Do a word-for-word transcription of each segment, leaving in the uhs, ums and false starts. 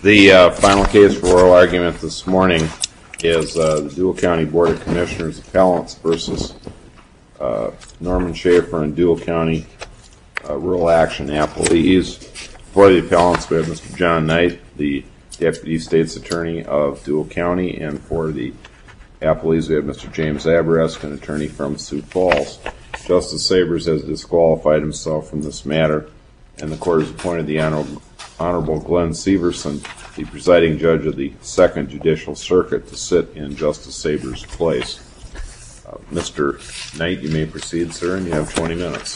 The uh, final case for oral argument this morning is uh, the Dual County Board of Commissioners Appellants versus uh, Norman Schaefer and Dual County uh, Rural Action Appellees. For the appellants, we have Mister John Knight, the Deputy State's Attorney of Dual County, and for the appellees, we have Mister James Aberesk, an attorney from Sioux Falls. Justice Sabers has disqualified himself from this matter, and the court has appointed the Honorable Honorable Glenn Severson, the presiding judge of the Second Judicial Circuit, to sit in Justice Sabers' place. Uh, Mister Knight, you may proceed, sir, and you have twenty minutes.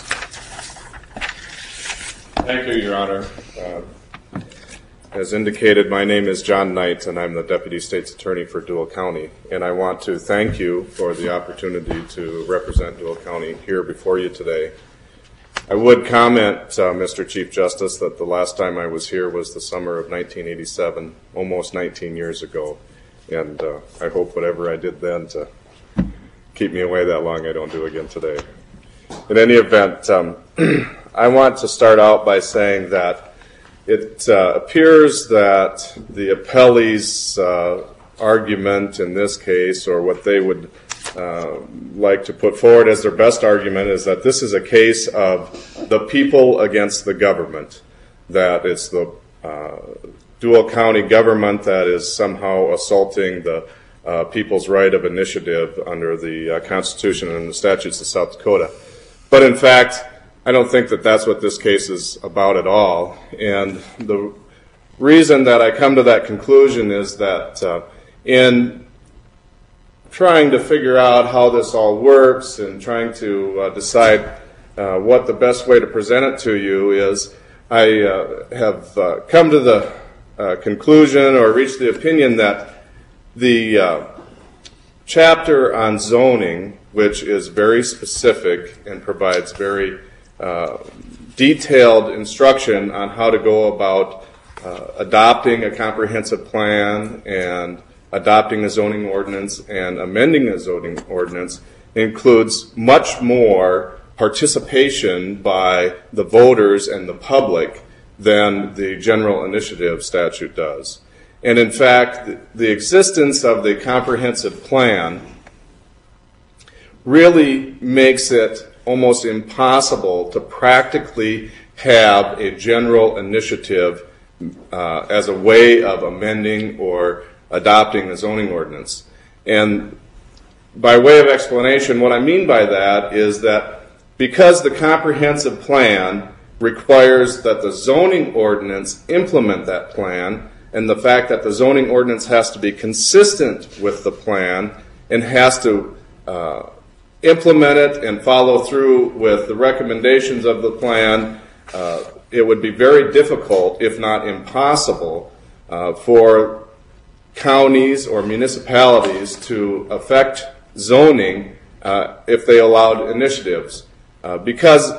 Thank you, Your Honor. Uh, as indicated, my name is John Knight, and I'm the Deputy State's Attorney for Dual County. And I want to thank you for the opportunity to represent Dual County here before you today. I would comment, uh, Mister Chief Justice, that the last time I was here was the summer of nineteen eighty-seven, almost nineteen years ago. And uh, I hope whatever I did then to keep me away that long I don't do again today. In any event, um, I want to start out by saying that it uh, appears that the appellee's uh, argument in this case, or what they would uh, like to put forward as their best argument, is that this is a case of the people against the government, that it's the uh, Dual County government that is somehow assaulting the uh, people's right of initiative under the uh, Constitution and the statutes of South Dakota. But in fact, I don't think that that's what this case is about at all. And the reason that I come to that conclusion is that uh, in trying to figure out how this all works and trying to uh, decide uh, what the best way to present it to you is, I uh, have uh, come to the uh, conclusion or reached the opinion that the uh, chapter on zoning, which is very specific and provides very uh, detailed instruction on how to go about uh, adopting a comprehensive plan and adopting a zoning ordinance and amending a zoning ordinance, includes much more participation by the voters and the public than the general initiative statute does. And in fact, the existence of the comprehensive plan really makes it almost impossible to practically have a general initiative uh, as a way of amending or adopting a zoning ordinance. And by way of explanation, what I mean by that is that because the comprehensive plan requires that the zoning ordinance implement that plan, and the fact that the zoning ordinance has to be consistent with the plan and has to uh, implement it and follow through with the recommendations of the plan, uh, it would be very difficult, if not impossible, uh, for counties or municipalities to affect zoning uh, if they allowed initiatives. Uh, because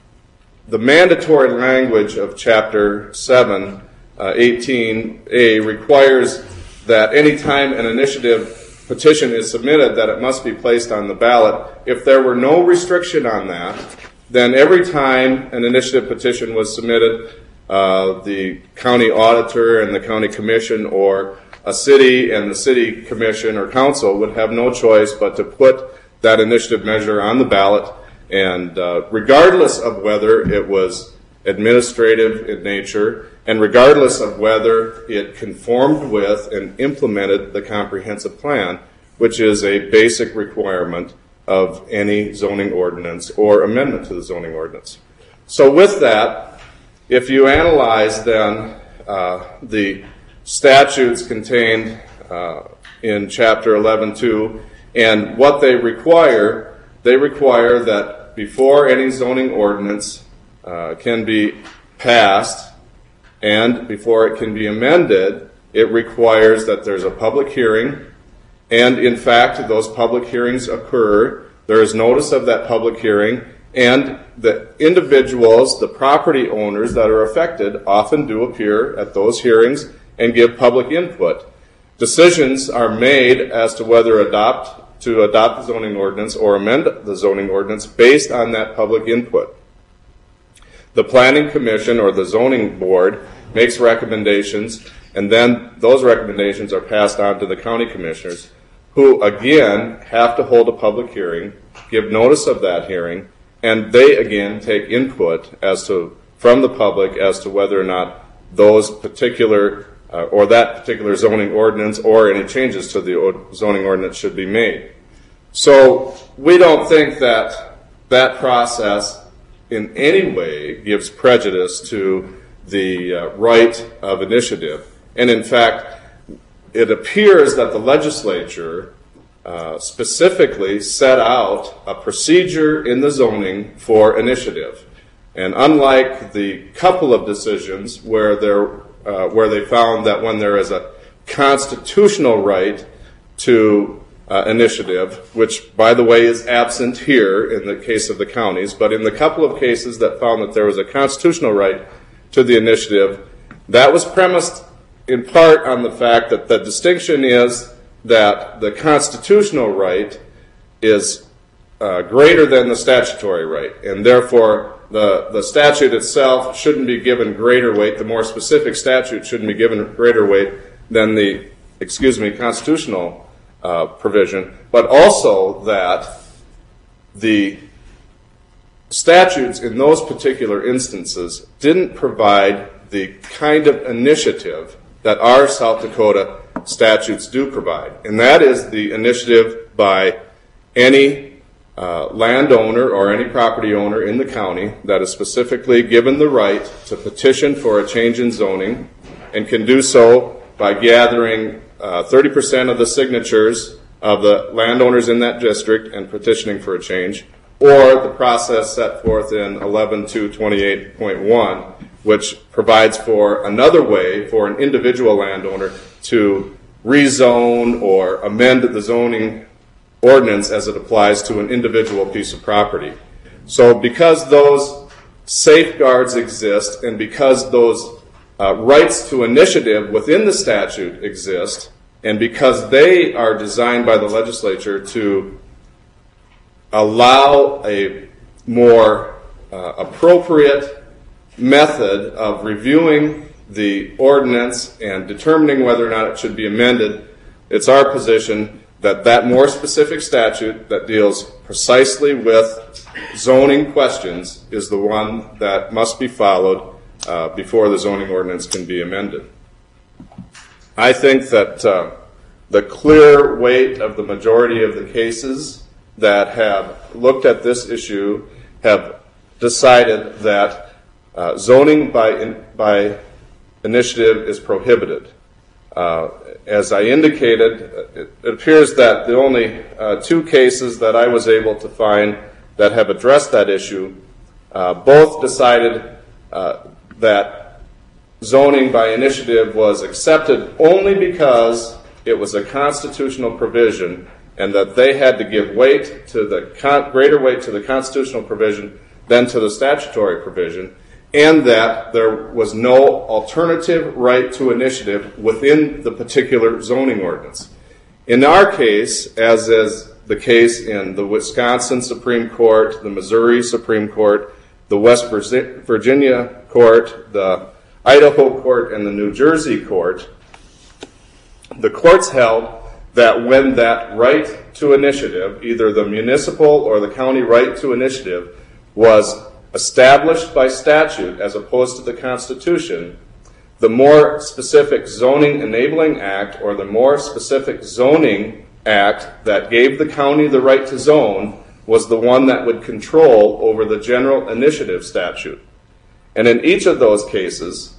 the mandatory language of Chapter seven, uh, eighteen A requires that any time an initiative petition is submitted that it must be placed on the ballot. If there were no restriction on that, then every time an initiative petition was submitted, uh, the county auditor and the county commission or a city and the city commission or council would have no choice but to put that initiative measure on the ballot, and uh, regardless of whether it was administrative in nature and regardless of whether it conformed with and implemented the comprehensive plan, which is a basic requirement of any zoning ordinance or amendment to the zoning ordinance. So with that, if you analyze then uh, the statutes contained uh, in Chapter eleven two and what they require, they require that before any zoning ordinance uh, can be passed and before it can be amended, it requires that there's a public hearing, and in fact those public hearings occur. There is notice of that public hearing, and the individuals, the property owners that are affected, often do appear at those hearings and give public input. Decisions are made as to whether adopt to adopt the zoning ordinance or amend the zoning ordinance based on that public input. The Planning Commission or the Zoning Board makes recommendations, And then those recommendations are passed on to the county commissioners, who again have to hold a public hearing, give notice of that hearing, and they again take input as to from the public as to whether or not those particular uh, or that particular zoning ordinance or any changes to the zoning ordinance should be made. So we don't think that that process in any way gives prejudice to the uh, right of initiative. And in fact, it appears that the legislature uh, specifically set out a procedure in the zoning for initiative. And unlike the couple of decisions where there, uh, where they found that when there is a constitutional right to uh, initiative, which, by the way, is absent here in the case of the counties, but in the couple of cases that found that there was a constitutional right to the initiative, that was premised in part on the fact that the distinction is that the constitutional right is uh, greater than the statutory right, and therefore the, the statute itself shouldn't be given greater weight, the more specific statute shouldn't be given greater weight than the, excuse me, constitutional uh, provision, but also that the statutes in those particular instances didn't provide the kind of initiative that our South Dakota statutes do provide. And that is the initiative by any uh, landowner or any property owner in the county that is specifically given the right to petition for a change in zoning and can do so by gathering uh, thirty percent of the signatures of the landowners in that district and petitioning for a change, or the process set forth in eleven two twenty-eight point one, which provides for another way for an individual landowner to rezone or amend the zoning ordinance as it applies to an individual piece of property. So because those safeguards exist and because those uh, rights to initiative within the statute exist, and because they are designed by the legislature to allow a more uh, appropriate method of reviewing the ordinance and determining whether or not it should be amended, it's our position that that more specific statute that deals precisely with zoning questions is the one that must be followed uh, before the zoning ordinance can be amended. I think that uh, the clear weight of the majority of the cases that have looked at this issue have decided that uh, zoning by in, by initiative is prohibited. Uh, as I indicated, it, it appears that the only uh, two cases that I was able to find that have addressed that issue uh, both decided uh, that zoning by initiative was accepted only because it was a constitutional provision and that they had to give weight to the con- greater weight to the constitutional provision than to the statutory provision, and that there was no alternative right to initiative within the particular zoning ordinance. In our case, as is the case in the Wisconsin Supreme Court, the Missouri Supreme Court, the West Virginia Court, the Idaho Court, and the New Jersey Court, the courts held that when that right to initiative, either the municipal or the county right to initiative, was established by statute as opposed to the Constitution, the more specific zoning enabling act or the more specific zoning act that gave the county the right to zone was the one that would control over the general initiative statute. And in each of those cases,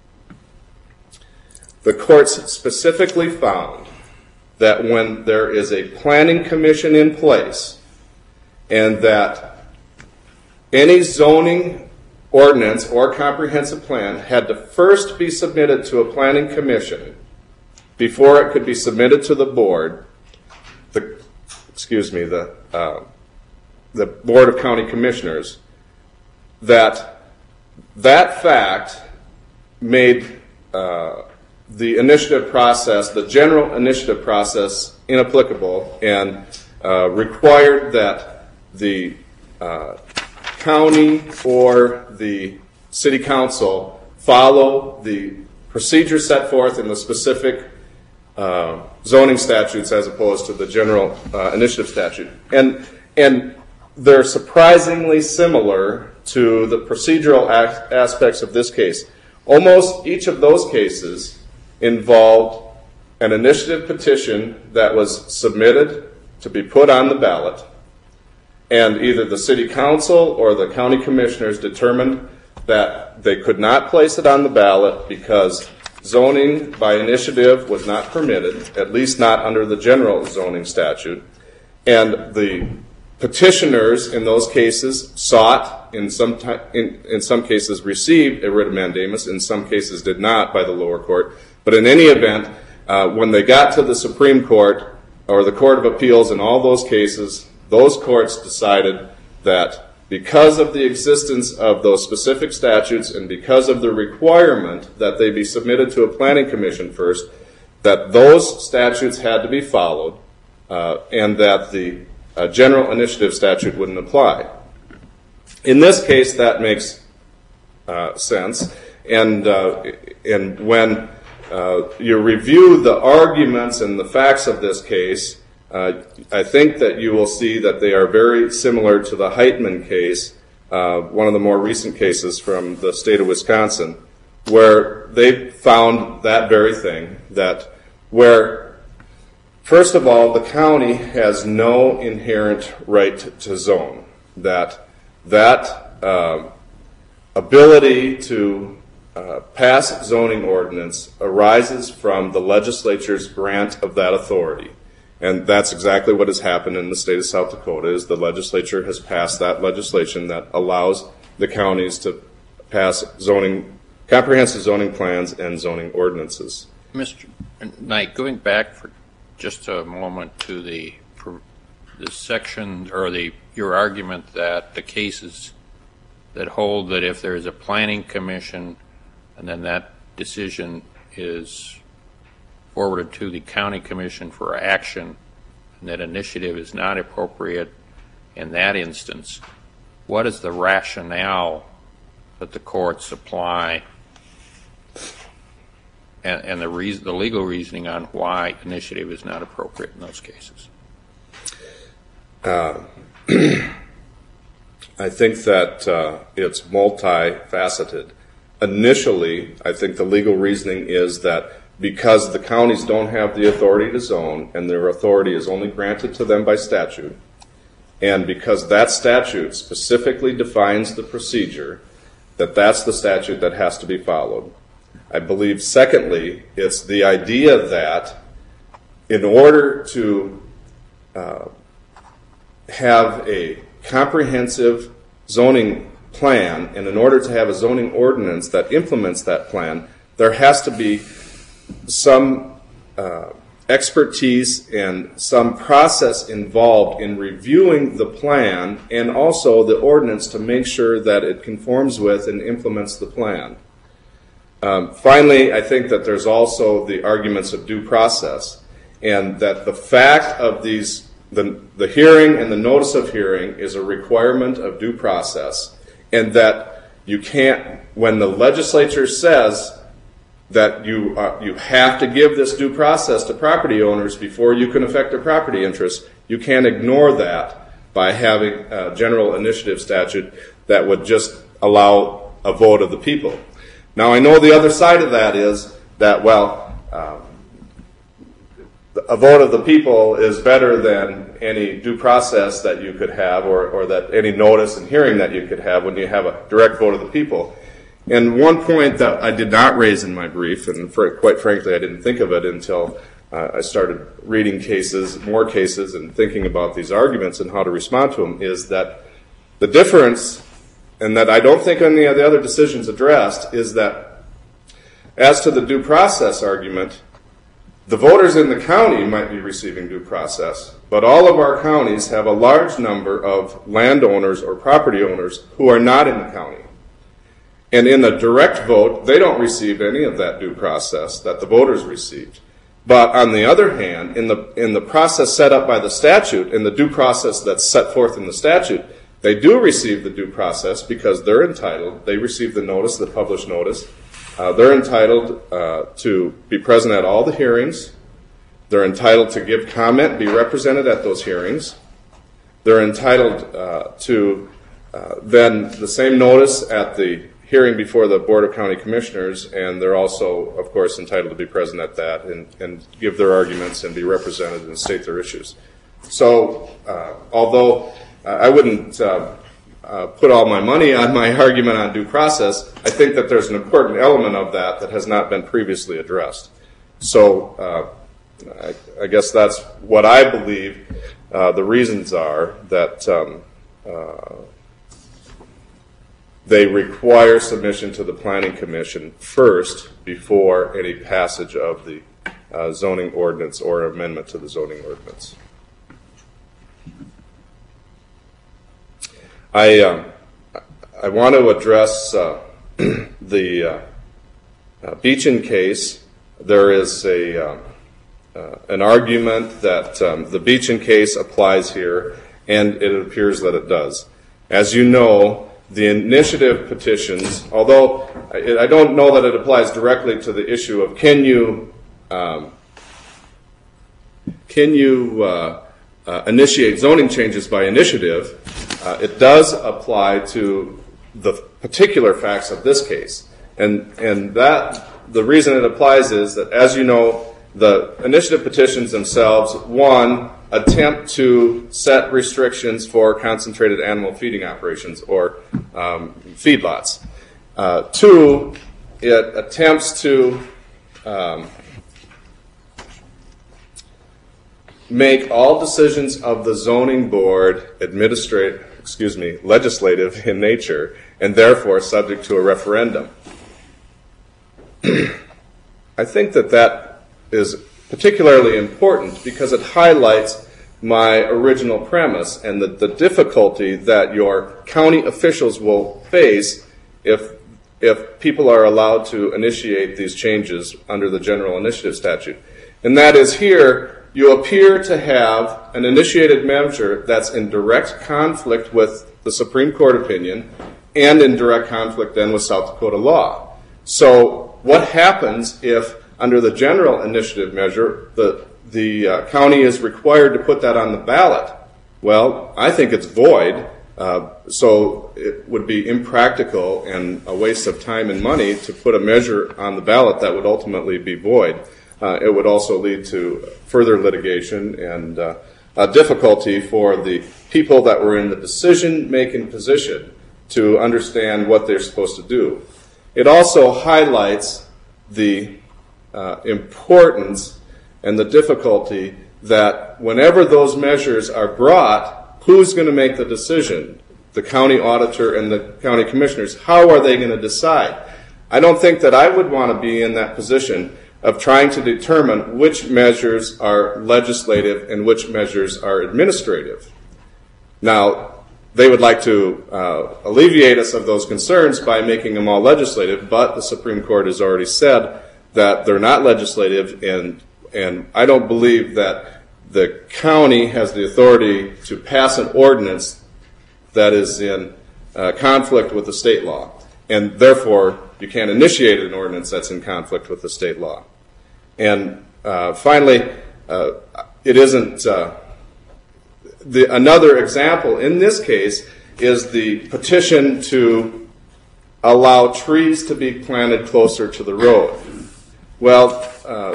the courts specifically found that when there is a planning commission in place and that any zoning ordinance or comprehensive plan had to first be submitted to a planning commission before it could be submitted to the board, the, excuse me, the, uh, the Board of County Commissioners, that that fact made uh, the initiative process, the general initiative process, inapplicable and uh, required that the uh, county or the city council follow the procedure set forth in the specific uh, zoning statutes as opposed to the general uh, initiative statute. And, and they're surprisingly similar to the procedural a- aspects of this case. Almost each of those cases involved an initiative petition that was submitted to be put on the ballot, and either the city council or the county commissioners determined that they could not place it on the ballot because zoning by initiative was not permitted, at least not under the general zoning statute. And the petitioners in those cases sought, in some, t- in, in some cases received a writ of mandamus, in some cases did not by the lower court. But in any event, uh, when they got to the Supreme Court or the Court of Appeals in all those cases, those courts decided that because of the existence of those specific statutes and because of the requirement that they be submitted to a planning commission first, that those statutes had to be followed uh, and that the uh, general initiative statute wouldn't apply. In this case, that makes uh, sense. And, uh, and when uh, you review the arguments and the facts of this case, Uh, I think that you will see that they are very similar to the Heitman case, uh, one of the more recent cases from the state of Wisconsin, where they found that very thing, that where, first of all, the county has no inherent right to zone, that that uh, ability to uh, pass zoning ordinance arises from the legislature's grant of that authority. And that's exactly what has happened in the state of South Dakota, is the legislature has passed that legislation that allows the counties to pass zoning, comprehensive zoning plans and zoning ordinances. Mister Knight, going back for just a moment to the, the section, or the your argument that the cases that hold that if there is a planning commission and then that decision is forwarded to the county commission for action, and that initiative is not appropriate in that instance, what is the rationale that the courts apply and, and the, reason, the legal reasoning on why initiative is not appropriate in those cases? Uh, I think that uh, it's multifaceted. Initially, I think the legal reasoning is that because the counties don't have the authority to zone and their authority is only granted to them by statute, and because that statute specifically defines the procedure, that that's the statute that has to be followed. I believe, secondly, it's the idea that in order to uh, have a comprehensive zoning plan and in order to have a zoning ordinance that implements that plan, there has to be some uh, expertise and some process involved in reviewing the plan and also the ordinance to make sure that it conforms with and implements the plan. Um, finally, I think that there's also the arguments of due process, and that the fact of these, the, the hearing and the notice of hearing is a requirement of due process, and that you can't, when the legislature says that you uh, you have to give this due process to property owners before you can affect their property interests, you can't ignore that by having a general initiative statute that would just allow a vote of the people. Now, I know the other side of that is that, well, um, a vote of the people is better than any due process that you could have, or, or that any notice and hearing that you could have when you have a direct vote of the people. And one point that I did not raise in my brief, and for, quite frankly I didn't think of it until uh, I started reading cases, more cases, and thinking about these arguments and how to respond to them, is that the difference, and that I don't think any of the other decisions addressed, is that as to the due process argument, the voters in the county might be receiving due process, but all of our counties have a large number of landowners or property owners who are not in the county. And in the direct vote, they don't receive any of that due process that the voters received. But on the other hand, in the in the process set up by the statute, in the due process that's set forth in the statute, they do receive the due process because they're entitled. They receive the notice, the published notice, Uh, they're entitled uh, to be present at all the hearings. They're entitled to give comment, be represented at those hearings. They're entitled uh, to uh, then the same notice at the hearing before the Board of County Commissioners, and they're also, of course, entitled to be present at that and, and give their arguments and be represented and state their issues. So, uh, although uh, I wouldn't uh, uh, put all my money on my argument on due process, I think that there's an important element of that that has not been previously addressed. So, uh, I, I guess that's what I believe uh, the reasons are that um, uh, they require submission to the Planning Commission first before any passage of the uh, zoning ordinance or amendment to the zoning ordinance. I um, I want to address uh, the uh, uh, Beechin case. There is a uh, uh, an argument that um, the Beechin case applies here, and it appears that it does. As you know, the initiative petitions, although I, I don't know that it applies directly to the issue of can you um, can you uh, uh, initiate zoning changes by initiative. Uh, it does apply to the particular facts of this case, and and that the reason it applies is that, as you know, the initiative petitions themselves, one, attempt to set restrictions for concentrated animal feeding operations or um, feedlots. Uh, two, it attempts to um, make all decisions of the zoning board administrative, excuse me, legislative in nature, and therefore subject to a referendum. I think that that is particularly important because it highlights my original premise and the, the difficulty that your county officials will face if if people are allowed to initiate these changes under the general initiative statute. And that is, here you appear to have an initiated measure that's in direct conflict with the Supreme Court opinion and in direct conflict then with South Dakota law. So what happens if, under the general initiative measure, the, the uh, county is required to put that on the ballot? Well, I think it's void, uh, so it would be impractical and a waste of time and money to put a measure on the ballot that would ultimately be void. Uh, it would also lead to further litigation and uh, a difficulty for the people that were in the decision-making position to understand what they're supposed to do. It also highlights the uh, importance and the difficulty that whenever those measures are brought, who's going to make the decision? The county auditor and the county commissioners. How are they going to decide? I don't think that I would want to be in that position of trying to determine which measures are legislative and which measures are administrative. Now, they would like to uh, alleviate us of those concerns by making them all legislative, but the Supreme Court has already said that they're not legislative, and and I don't believe that the county has the authority to pass an ordinance that is in uh, conflict with the state law, and therefore you can't initiate an ordinance that's in conflict with the state law. And uh, finally, uh, it isn't... Uh, The, another example in this case is the petition to allow trees to be planted closer to the road. Well, uh,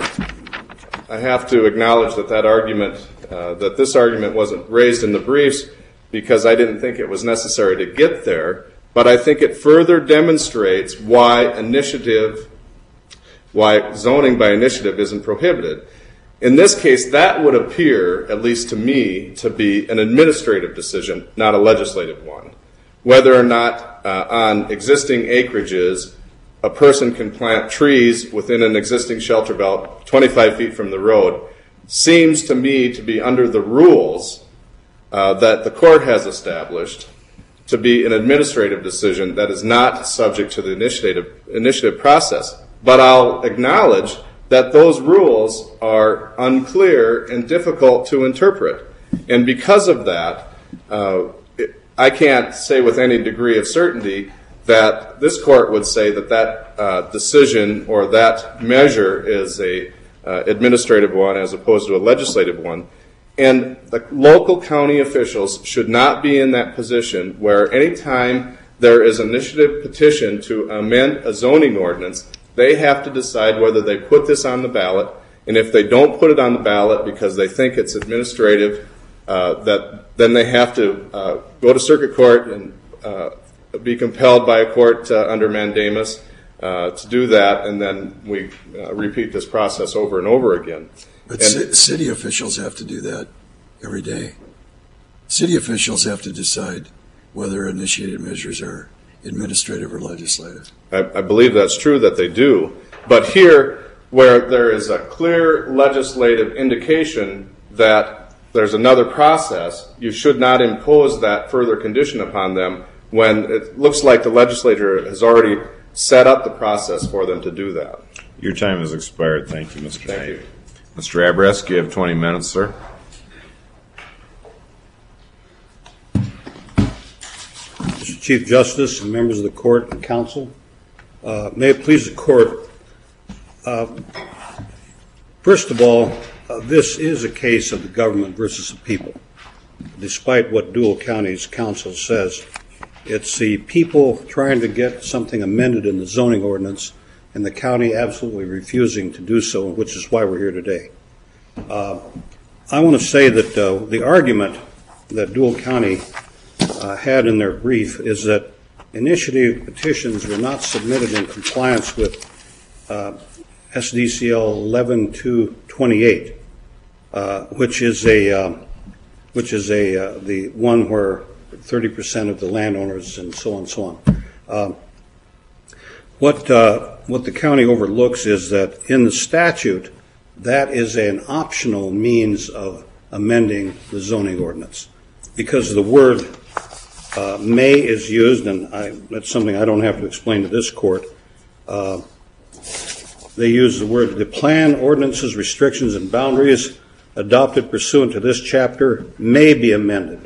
I have to acknowledge that that argument, uh, that this argument wasn't raised in the briefs because I didn't think it was necessary to get there, but I think it further demonstrates why initiative, why zoning by initiative isn't prohibited. In this case, that would appear, at least to me, to be an administrative decision, not a legislative one. Whether or not uh, on existing acreages a person can plant trees within an existing shelter belt twenty-five feet from the road seems to me to be under the rules uh, that the court has established to be an administrative decision that is not subject to the initiative, initiative process. But I'll acknowledge that those rules are unclear and difficult to interpret. And because of that, uh, it, I can't say with any degree of certainty that this court would say that that uh, decision or that measure is a uh, administrative one as opposed to a legislative one. And the local county officials should not be in that position where any time there is an initiative petition to amend a zoning ordinance, they have to decide whether they put this on the ballot. And if they don't put it on the ballot because they think it's administrative, uh, that then they have to uh, go to circuit court and uh, be compelled by a court uh, under mandamus uh, to do that, and then we uh, repeat this process over and over again. But and, c- city officials have to do that every day. City officials have to decide whether initiated measures are administrative or legislative. I, I believe that's true that they do. But here, where there is a clear legislative indication that there's another process, you should not impose that further condition upon them when it looks like the legislature has already set up the process for them to do that. Your time has expired. Thank you, Mister Thank Knight. you. Mister Abresk, you have twenty minutes, sir. Mister Chief Justice and members of the court and council, uh, may it please the court, uh, first of all, uh, this is a case of the government versus the people. Despite what Dual County's council says, it's the people trying to get something amended in the zoning ordinance and the county absolutely refusing to do so, which is why we're here today. Uh, I want to say that uh, the argument that Dual County uh, had in their brief is that initiative petitions were not submitted in compliance with uh, S D C L eleven two twenty-eight, uh, which is a uh, which is a uh, the one where thirty percent of the landowners and so on and so on. Uh, what uh, what the county overlooks is that in the statute, that is an optional means of amending the zoning ordinance, because the word uh, may is used, and I, that's something I don't have to explain to this court. Uh, they use the word, the plan, ordinances, restrictions, and boundaries adopted pursuant to this chapter may be amended.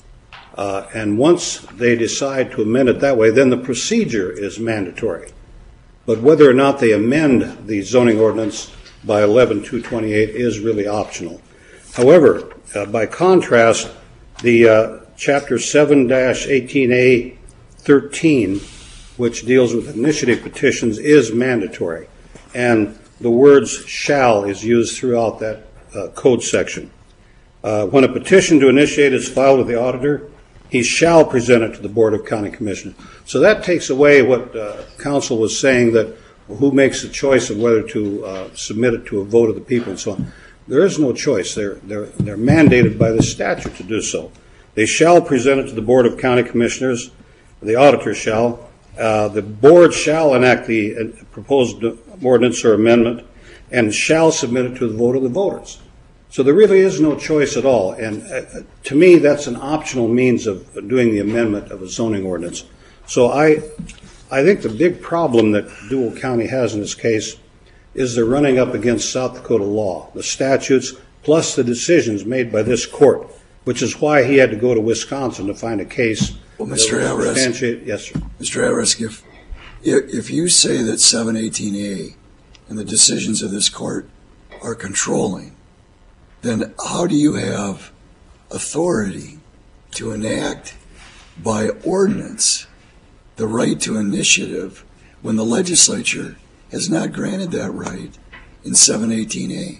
Uh, and once they decide to amend it that way, then the procedure is mandatory. But whether or not they amend the zoning ordinance by eleven two twenty-eight is really optional. However, uh, by contrast, the uh, Chapter seven eighteen A thirteen, which deals with initiative petitions, is mandatory. And the words shall is used throughout that uh, code section. Uh, when a petition to initiate is filed with the auditor, he shall present it to the Board of County Commissioners. So that takes away what uh, counsel was saying, that well, who makes the choice of whether to uh, submit it to a vote of the people and so on. There is no choice. They're, they're, they're mandated by the statute to do so. They shall present it to the Board of County Commissioners. The auditor shall. Uh, the board shall enact the uh, proposed ordinance or amendment and shall submit it to the vote of the voters. So there really is no choice at all. And uh, to me, that's an optional means of doing the amendment of a zoning ordinance. So I, I think the big problem that Dual County has in this case is they're running up against South Dakota law, the statutes, plus the decisions made by this court, which is why he had to go to Wisconsin to find a case. Well, Mister Abresk, yes, sir. Mister Abresk, if, if you say that seven eighteen A and the decisions of this court are controlling, then how do you have authority to enact by ordinance the right to initiative when the legislature has not granted that right in seven eighteen A?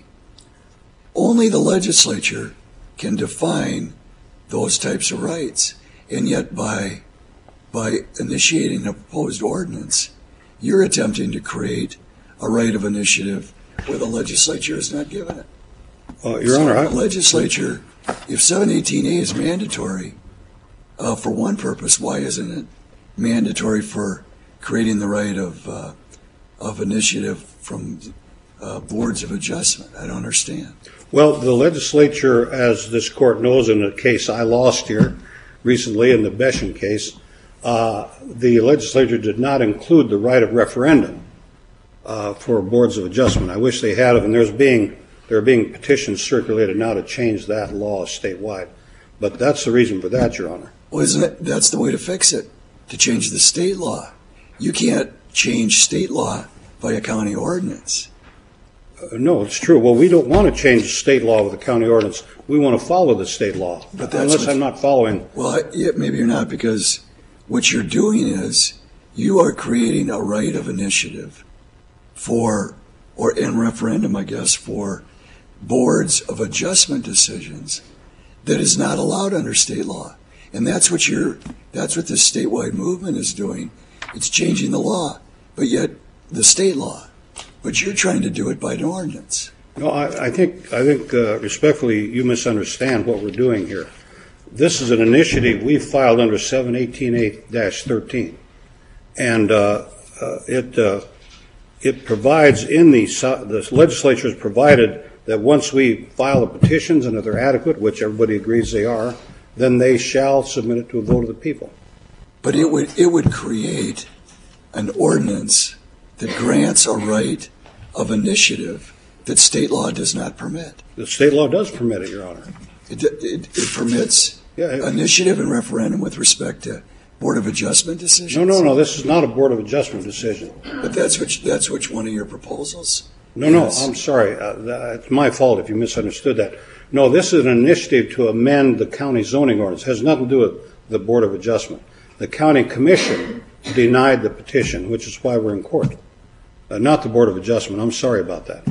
Only the legislature can define those types of rights, and yet by by initiating a proposed ordinance, you're attempting to create a right of initiative where the legislature has not given it. Uh, Your so Honor, I, the legislature, if seven eighteen A is mandatory uh, for one purpose, why isn't it mandatory for creating the right of uh, of initiative from uh, boards of adjustment? I don't understand. Well, the legislature, as this court knows, in a case I lost here recently in the Beshan case, uh, the legislature did not include the right of referendum uh, for boards of adjustment. I wish they had it, and there's being there are being petitions circulated now to change that law statewide. But that's the reason for that, Your Honor. Well, isn't it? That's the way to fix it. to change the state law. You can't change state law by a county ordinance. Uh, no, it's true. Well, we don't want to change the state law with the county ordinance. We want to follow the state law. But that's unless what, I'm not following. Well, I, yeah, maybe you're not, because what you're doing is you are creating a right of initiative for, or in referendum, I guess, for boards of adjustment decisions that is not allowed under state law. And that's what you're, that's what this statewide movement is doing. It's changing the law, but yet the state law. But you're trying to do it by an ordinance. No, I, I think, I think uh, respectfully, you misunderstand what we're doing here. This is an initiative we filed under seven eighteen A thirteen. And uh, uh, it, uh, it provides in the, the legislature has provided that once we file the petitions and if they're adequate, which everybody agrees they are, then they shall submit it to a vote of the people. But it would it would create an ordinance that grants a right of initiative that state law does not permit. The state law does permit it, Your Honor. It, it, it permits yeah, it, initiative and referendum with respect to Board of Adjustment decisions. No, no, no. This is not a Board of Adjustment decision. But that's which that's which one of your proposals. No, no. I'm sorry. Uh, that, it's my fault if you misunderstood that. No, this is an initiative to amend the county zoning ordinance. It has nothing to do with the Board of Adjustment. The county commission denied the petition, which is why we're in court. Uh, not the Board of Adjustment. I'm sorry about that.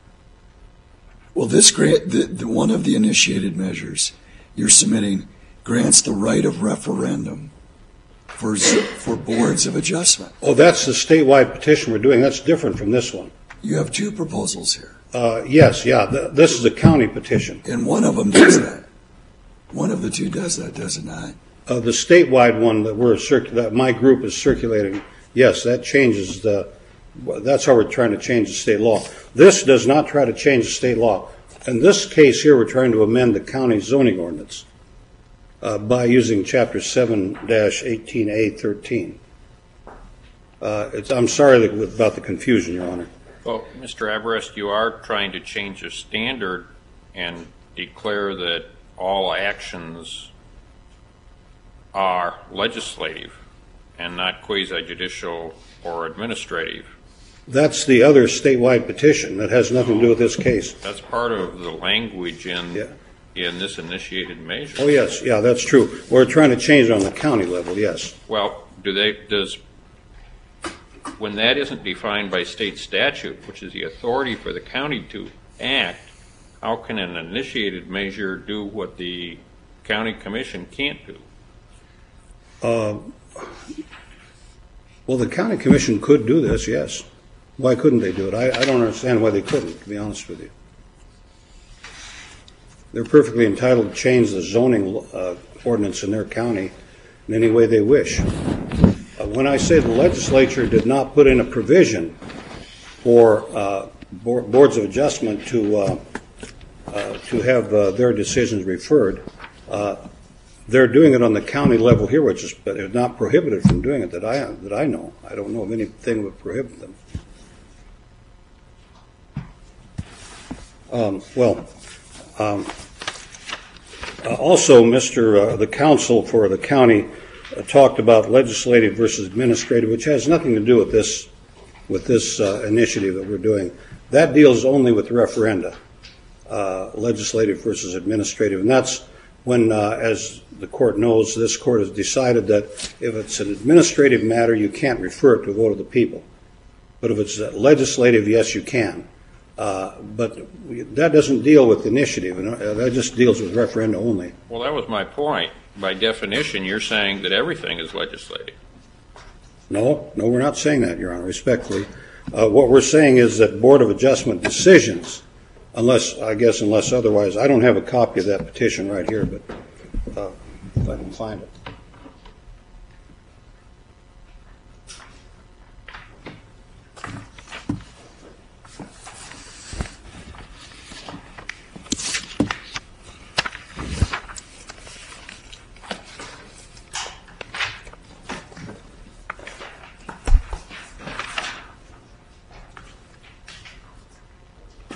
Well, this grant, the, the, one of the initiated measures you're submitting grants the right of referendum for for boards of adjustment. Oh, that's the statewide petition we're doing. That's different from this one. You have two proposals here. Uh, yes, yeah. Th- this is a county petition. And one of them does that. One of the two does that, does it not? Uh, the statewide one that we're circ- that my group is circulating, yes, that changes the. That's how we're trying to change the state law. This does not try to change the state law. In this case here, we're trying to amend the county zoning ordinance uh, by using Chapter seven eighteen A thirteen. Uh, it's, I'm sorry that, about the confusion, Your Honor. Well, Mister Aberest, you are trying to change the standard and declare that all actions are legislative and not quasi-judicial or administrative. That's the other statewide petition that has nothing to do with this case. That's part of the language in yeah. in this initiated measure. Oh yes, yeah, that's true. We're trying to change it on the county level. Yes. Well, do they does when that isn't defined by state statute, which is the authority for the county to act, how can an initiated measure do what the county commission can't do? Uh, well, the county commission could do this, yes. Why couldn't they do it? I, I don't understand why they couldn't, to be honest with you. They're perfectly entitled to change the zoning uh, ordinance in their county in any way they wish. Uh, when I say the legislature did not put in a provision for uh, bo- boards of adjustment to uh, uh, to have uh, their decisions referred, uh, they're doing it on the county level here, which is but they're not prohibited from doing it that I that I know. I don't know of anything that would prohibit them. Um, well, um, uh, also, Mister Uh, the counsel for the county uh, talked about legislative versus administrative, which has nothing to do with this with this uh, initiative that we're doing. That deals only with referenda, uh, legislative versus administrative, and that's when, uh, as the court knows, this court has decided that if it's an administrative matter, you can't refer it to a vote of the people. But if it's legislative, yes, you can. Uh, but that doesn't deal with initiative, and uh, that just deals with referenda only. Well, that was my point. By definition, you're saying that everything is legislative. No, no, we're not saying that, Your Honor, respectfully. Uh, what we're saying is that Board of Adjustment decisions, unless, I guess, unless otherwise, I don't have a copy of that petition right here, but uh, if I can find it.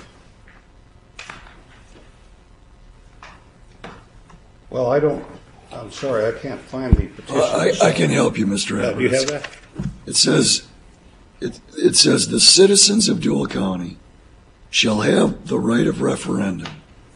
Well, I don't, I'm sorry, I can't find the petition. Uh, I, I can help you, Mister Uh, Evers. do you have that? It says, it, it says the citizens of Dual County shall have the right of referendum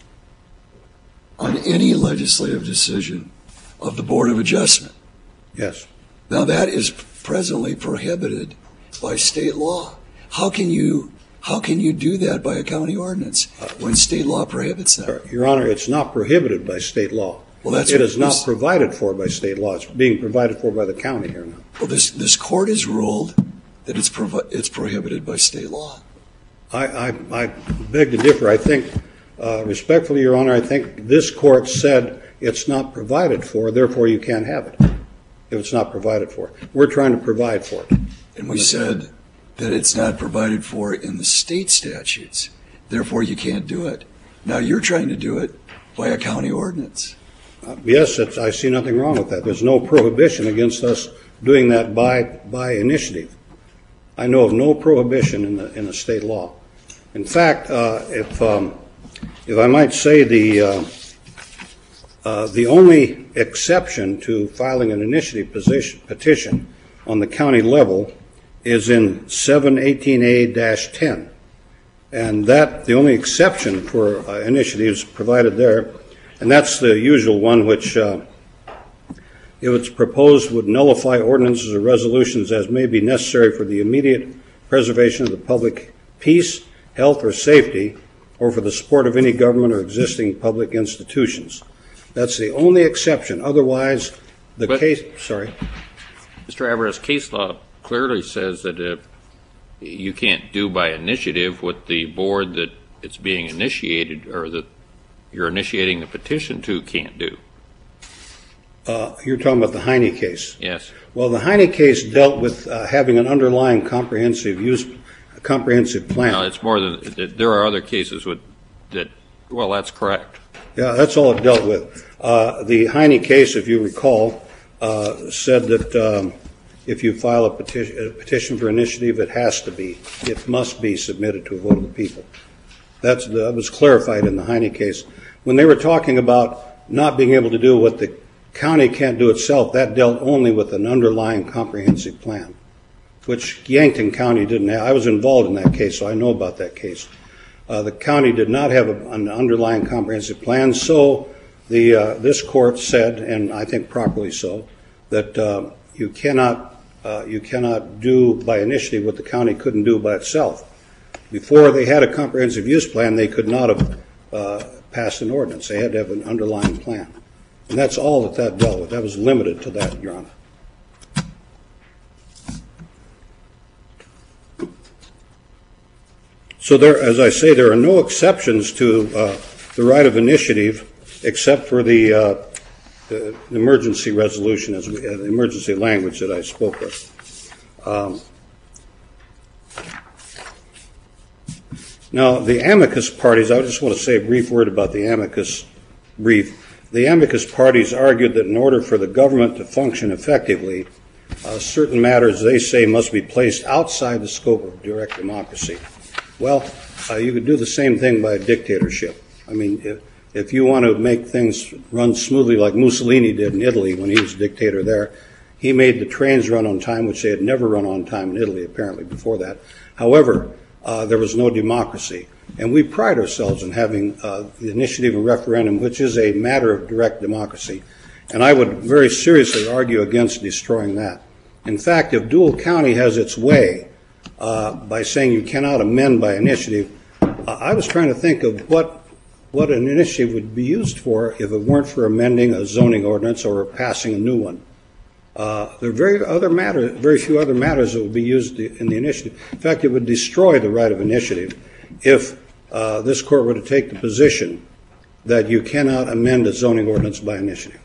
on any legislative decision of the Board of Adjustment. Yes. Now that is presently prohibited by state law. How can you how can you do that by a county ordinance when state law prohibits that? Your Honor, it's not prohibited by state law. Well, that's it what is not this- provided for by state law. It's being provided for by the county here now. Well, this this court has ruled that it's provi- it's prohibited by state law. I, I, I beg to differ. I think, uh, respectfully, Your Honor, I think this court said it's not provided for, therefore you can't have it if it's not provided for. We're trying to provide for it. And we said that it's not provided for in the state statutes, therefore you can't do it. Now you're trying to do it by a county ordinance. Uh, yes, it's, I see nothing wrong with that. There's no prohibition against us doing that by by initiative. I know of no prohibition in the in the state law. In fact, uh, if um, if I might say, the uh, uh, the only exception to filing an initiative position, petition on the county level is in seven eighteen A ten, and that the only exception for uh, initiatives provided there, and that's the usual one, which uh, if it's proposed would nullify ordinances or resolutions as may be necessary for the immediate preservation of the public peace, health, or safety, or for the support of any government or existing public institutions. That's the only exception. Otherwise, the But- case, sorry. Mister Alvarez, case law clearly says that if you can't do by initiative what the board that it's being initiated or that you're initiating the petition to can't do. Uh, you're talking about the Heine case. Yes. Well, the Heine case dealt with uh, having an underlying comprehensive use, a comprehensive plan. No, it's more than, there are other cases with, that, well, that's correct. Yeah, that's all it dealt with. Uh, the Heine case, if you recall, uh, said that um, if you file a petition, a petition for initiative, it has to be, it must be submitted to a vote of the people. That's, that was clarified in the Heine case. When they were talking about not being able to do what the county can't do itself, that dealt only with an underlying comprehensive plan, which Yankton County didn't have. I was involved in that case, so I know about that case. Uh, the county did not have a, an underlying comprehensive plan, so the uh, this court said, and I think properly so, that uh, you cannot uh, you cannot do by initiative what the county couldn't do by itself. Before they had a comprehensive use plan, they could not have uh, passed an ordinance. They had to have an underlying plan. And that's all that that dealt with. That was limited to that, Your Honor. So there, as I say, there are no exceptions to uh, the right of initiative except for the, uh, the emergency resolution, as we, uh, the emergency language that I spoke of. Um, now, the amicus parties, I just want to say a brief word about the amicus brief. The amicus parties argued that in order for the government to function effectively, uh, certain matters, they say, must be placed outside the scope of direct democracy. Well, uh, you could do the same thing by a dictatorship. I mean, if, if you want to make things run smoothly like Mussolini did in Italy when he was dictator there, he made the trains run on time, which they had never run on time in Italy, apparently, before that. However, uh, there was no democracy. And we pride ourselves in having uh, the initiative and referendum, which is a matter of direct democracy. And I would very seriously argue against destroying that. In fact, if Dual County has its way uh, by saying you cannot amend by initiative, uh, I was trying to think of what what an initiative would be used for if it weren't for amending a zoning ordinance or passing a new one. Uh, there are very other matter, very few other matters that would be used in the initiative. In fact, it would destroy the right of initiative if uh, this court were to take the position that you cannot amend a zoning ordinance by initiative.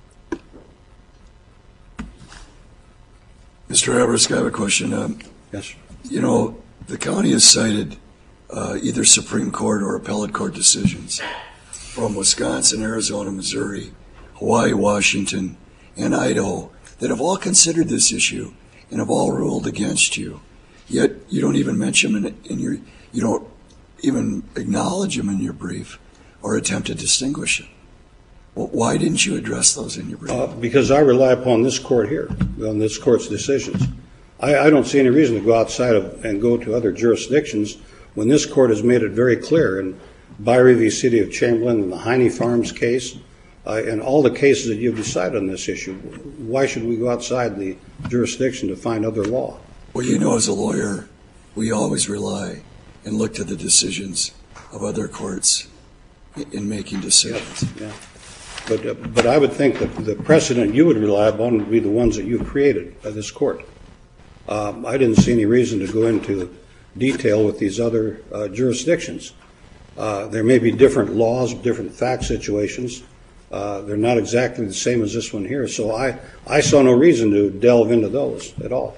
Mister Everest, I have a question. Um, Yes. You know, the county has cited uh, either Supreme Court or appellate court decisions from Wisconsin, Arizona, Missouri, Hawaii, Washington, and Idaho that have all considered this issue and have all ruled against you. Yet you don't even mention them in, in your, you don't even acknowledge them in your brief or attempt to distinguish it. Well, why didn't you address those in your brief? Uh, because I rely upon this court here, on this court's decisions. I, I don't see any reason to go outside of and go to other jurisdictions when this court has made it very clear in Byrie v. City of Chamberlain and the Heine Farms case uh, and all the cases that you've decided on this issue. Why should we go outside the jurisdiction to find other law? Well, you know, as a lawyer, we always rely and look to the decisions of other courts in making decisions. Yeah, yeah. But, uh, but I would think that the precedent you would rely upon would be the ones that you've created by this court. Um, I didn't see any reason to go into detail with these other uh, jurisdictions. Uh, there may be different laws, different fact situations. Uh, they're not exactly the same as this one here, so I, I saw no reason to delve into those at all.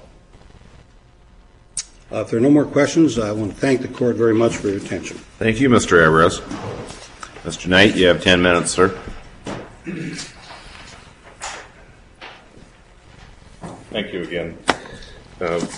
Uh, if there are no more questions, I want to thank the court very much for your attention. Thank you, Mister Everest. Mister Knight, you have ten minutes, sir. Thank you again. Um,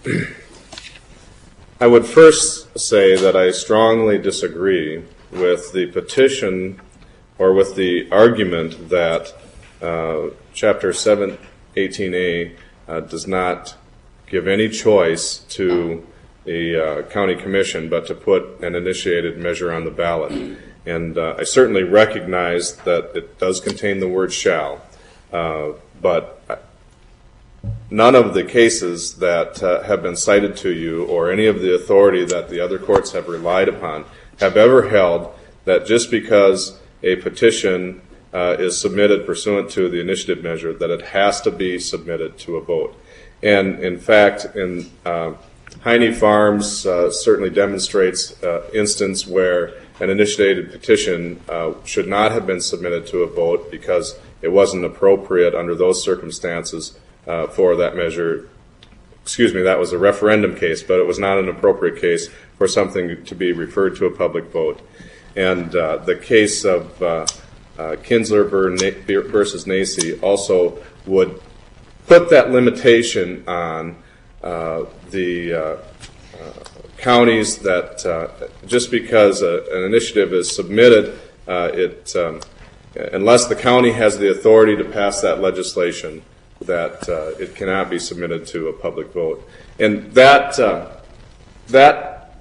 I would first say that I strongly disagree with the petition or with the argument that uh, Chapter seven eighteen A uh, does not give any choice to the uh, county commission but to put an initiated measure on the ballot. And uh, I certainly recognize that it does contain the word shall, uh, but none of the cases that uh, have been cited to you or any of the authority that the other courts have relied upon have ever held that just because a petition uh, is submitted pursuant to the initiative measure that it has to be submitted to a vote. And in fact, in uh, Heine Farms uh, certainly demonstrates uh, instance where an initiated petition uh, should not have been submitted to a vote because it wasn't appropriate under those circumstances uh, for that measure. Excuse me, that was a referendum case, but it was not an appropriate case for something to be referred to a public vote. And uh, the case of uh, uh, Kinsler versus Nacy also would put that limitation on uh, the uh, uh, counties that uh, just because a, an initiative is submitted, uh, it um, unless the county has the authority to pass that legislation, that uh, it cannot be submitted to a public vote. And that uh, that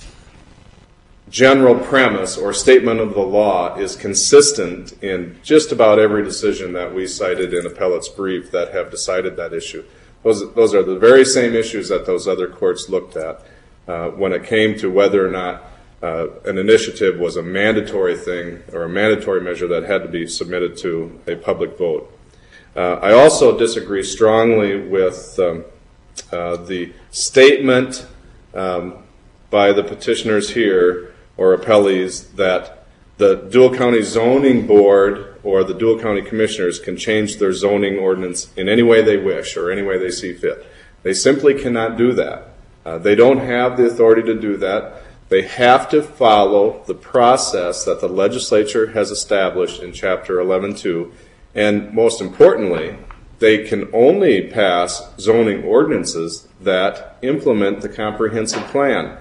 general premise or statement of the law is consistent in just about every decision that we cited in appellate's brief that have decided that issue. Those, those are the very same issues that those other courts looked at uh, when it came to whether or not uh, an initiative was a mandatory thing or a mandatory measure that had to be submitted to a public vote. Uh, I also disagree strongly with um, uh, the statement um, by the petitioners here or appellees that the Dual County Zoning Board or the Dual County Commissioners can change their zoning ordinance in any way they wish or any way they see fit. They simply cannot do that. Uh, they don't have the authority to do that. They have to follow the process that the legislature has established in Chapter eleven two. And most importantly, they can only pass zoning ordinances that implement the comprehensive plan.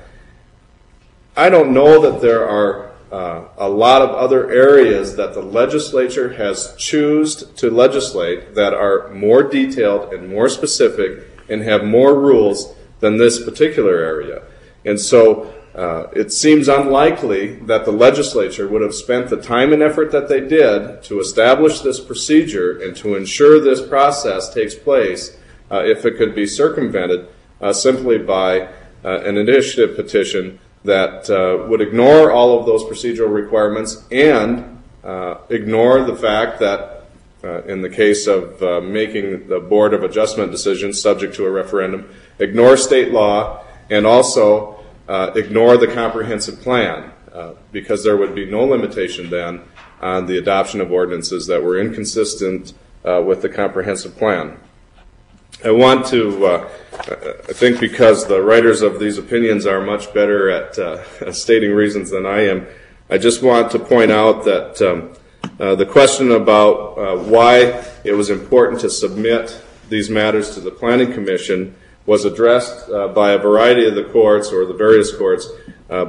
I don't know that there are uh, a lot of other areas that the legislature has chosen to legislate that are more detailed and more specific and have more rules than this particular area. And so uh, it seems unlikely that the legislature would have spent the time and effort that they did to establish this procedure and to ensure this process takes place uh, if it could be circumvented uh, simply by uh, an initiative petition that uh, would ignore all of those procedural requirements and uh, ignore the fact that uh, in the case of uh, making the Board of Adjustment decisions subject to a referendum, ignore state law and also uh, ignore the comprehensive plan uh, because there would be no limitation then on the adoption of ordinances that were inconsistent uh, with the comprehensive plan. I want to, uh, I think because the writers of these opinions are much better at uh, stating reasons than I am, I just want to point out that um, uh, the question about uh, why it was important to submit these matters to the Planning Commission was addressed uh, by a variety of the courts or the various courts, uh, but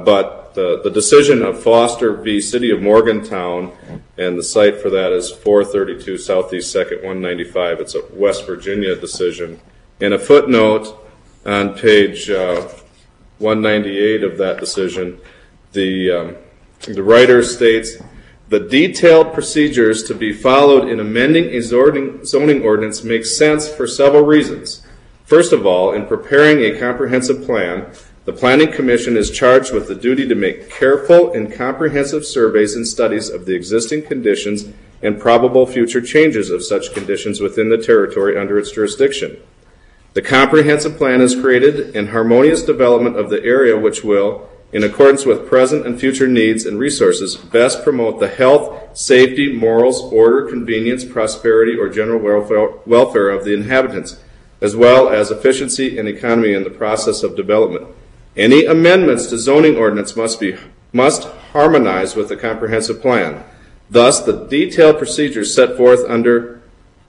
the, the decision of Foster v. City of Morgantown, and the site for that is four thirty-two Southeast Second, one ninety-five. It's a West Virginia decision. In a footnote on page uh, one ninety-eight of that decision, the, um, the writer states, the detailed procedures to be followed in amending a zoning ordinance make sense for several reasons. First of all, in preparing a comprehensive plan, the Planning Commission is charged with the duty to make careful and comprehensive surveys and studies of the existing conditions and probable future changes of such conditions within the territory under its jurisdiction. The comprehensive plan is created in harmonious development of the area which will, in accordance with present and future needs and resources, best promote the health, safety, morals, order, convenience, prosperity, or general welfare, welfare of the inhabitants, as well as efficiency and economy in the process of development. Any amendments to zoning ordinance must be must harmonize with the comprehensive plan. Thus, the detailed procedures set forth under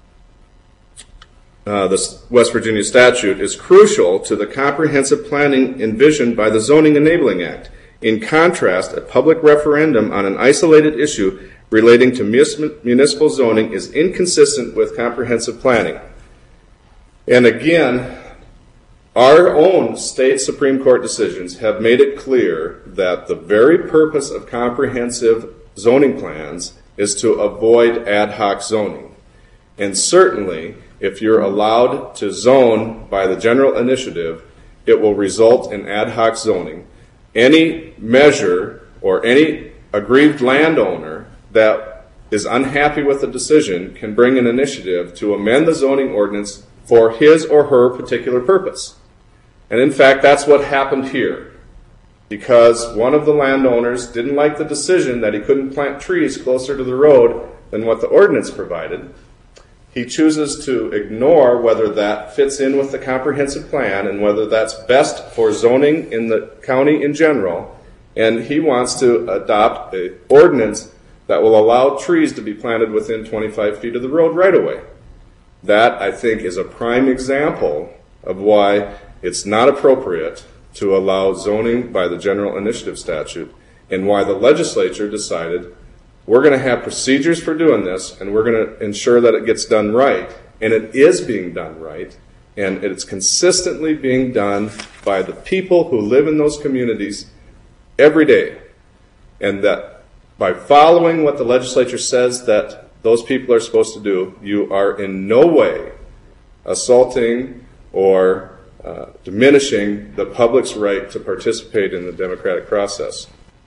uh, the West Virginia statute is crucial to the comprehensive planning envisioned by the Zoning Enabling Act. In contrast, a public referendum on an isolated issue relating to municipal zoning is inconsistent with comprehensive planning. And again, our own state Supreme Court decisions have made it clear that the very purpose of comprehensive zoning plans is to avoid ad hoc zoning. And certainly, if you're allowed to zone by the general initiative, it will result in ad hoc zoning. Any measure or any aggrieved landowner that is unhappy with the decision can bring an initiative to amend the zoning ordinance for his or her particular purpose. And in fact, that's what happened here. Because one of the landowners didn't like the decision that he couldn't plant trees closer to the road than what the ordinance provided, he chooses to ignore whether that fits in with the comprehensive plan and whether that's best for zoning in the county in general, and he wants to adopt an ordinance that will allow trees to be planted within twenty-five feet of the road right away. That, I think, is a prime example of why it's not appropriate to allow zoning by the general initiative statute, and why the legislature decided we're going to have procedures for doing this, and we're going to ensure that it gets done right. And it is being done right, and it's consistently being done by the people who live in those communities every day. And that by following what the legislature says that those people are supposed to do, you are in no way assaulting or uh, diminishing the public's right to participate in the democratic process.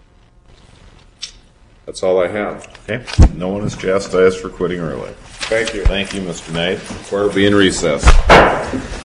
That's all I have. Okay. No one is chastised for quitting early. Thank you. Thank you, Mister Knight. Court will be in recess.